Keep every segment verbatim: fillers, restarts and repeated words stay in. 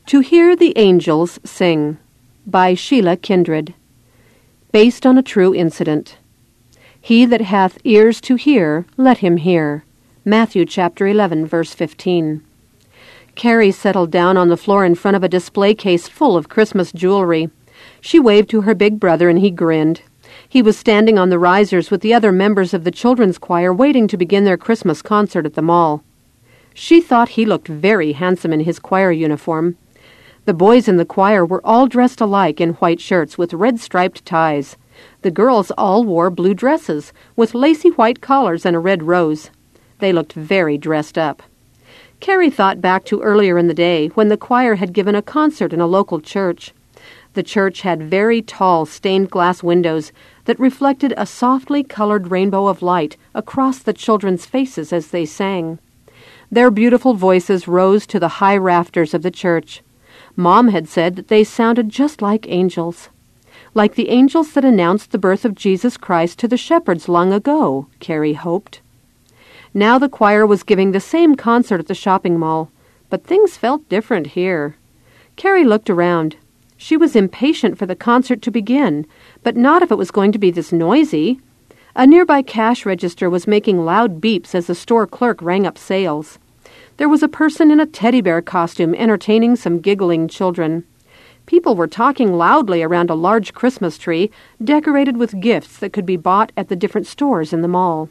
To Hear the Angels Sing by Sheila Kindred. Based on a true incident. He that hath ears to hear, let him hear. Matthew chapter eleven, verse fifteen. Carrie settled down on the floor in front of a display case full of Christmas jewelry. She waved to her big brother and he grinned. He was standing on the risers with the other members of the children's choir waiting to begin their Christmas concert at the mall. She thought he looked very handsome in his choir uniform. The boys in the choir were all dressed alike in white shirts with red-striped ties. The girls all wore blue dresses with lacy white collars and a red rose. They looked very dressed up. Carrie thought back to earlier in the day when the choir had given a concert in a local church. The church had very tall stained glass windows that reflected a softly colored rainbow of light across the children's faces as they sang. Their beautiful voices rose to the high rafters of the church. Mom had said that they sounded just like angels. Like the angels that announced the birth of Jesus Christ to the shepherds long ago, Carrie hoped. Now the choir was giving the same concert at the shopping mall, but things felt different here. Carrie looked around. She was impatient for the concert to begin, but not if it was going to be this noisy. A nearby cash register was making loud beeps as the store clerk rang up sales. There was a person in a teddy bear costume entertaining some giggling children. People were talking loudly around a large Christmas tree decorated with gifts that could be bought at the different stores in the mall.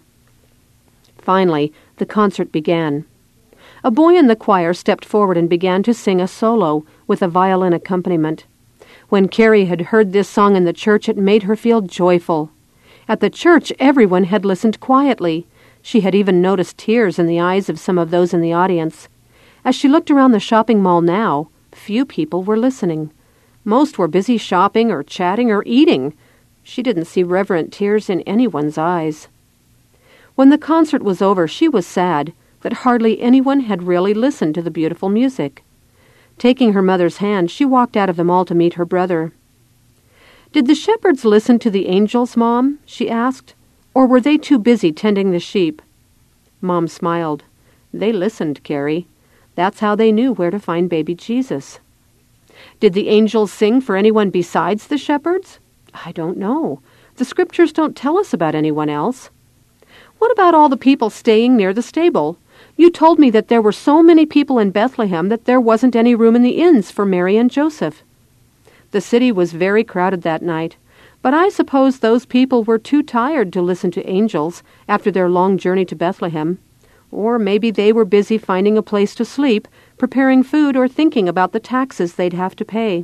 Finally, the concert began. A boy in the choir stepped forward and began to sing a solo with a violin accompaniment. When Carrie had heard this song in the church, it made her feel joyful. At the church, everyone had listened quietly. She had even noticed tears in the eyes of some of those in the audience. As she looked around the shopping mall now, few people were listening. Most were busy shopping or chatting or eating. She didn't see reverent tears in anyone's eyes. When the concert was over, she was sad that hardly anyone had really listened to the beautiful music. Taking her mother's hand, she walked out of the mall to meet her brother. "Did the shepherds listen to the angels, Mom?" she asked. "Or were they too busy tending the sheep?" Mom smiled. "They listened, Carrie. That's how they knew where to find baby Jesus." "Did the angels sing for anyone besides the shepherds?" "I don't know. The scriptures don't tell us about anyone else." "What about all the people staying near the stable? You told me that there were so many people in Bethlehem that there wasn't any room in the inns for Mary and Joseph." "The city was very crowded that night. But I suppose those people were too tired to listen to angels after their long journey to Bethlehem. Or maybe they were busy finding a place to sleep, preparing food, or thinking about the taxes they'd have to pay."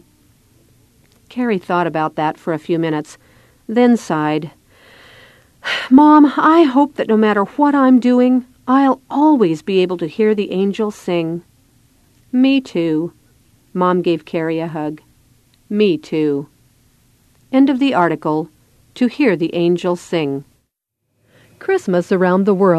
Carrie thought about that for a few minutes, then sighed. "Mom, I hope that no matter what I'm doing, I'll always be able to hear the angels sing." "Me too." Mom gave Carrie a hug. "Me too." End of the article. To Hear the Angels Sing. Christmas around the world.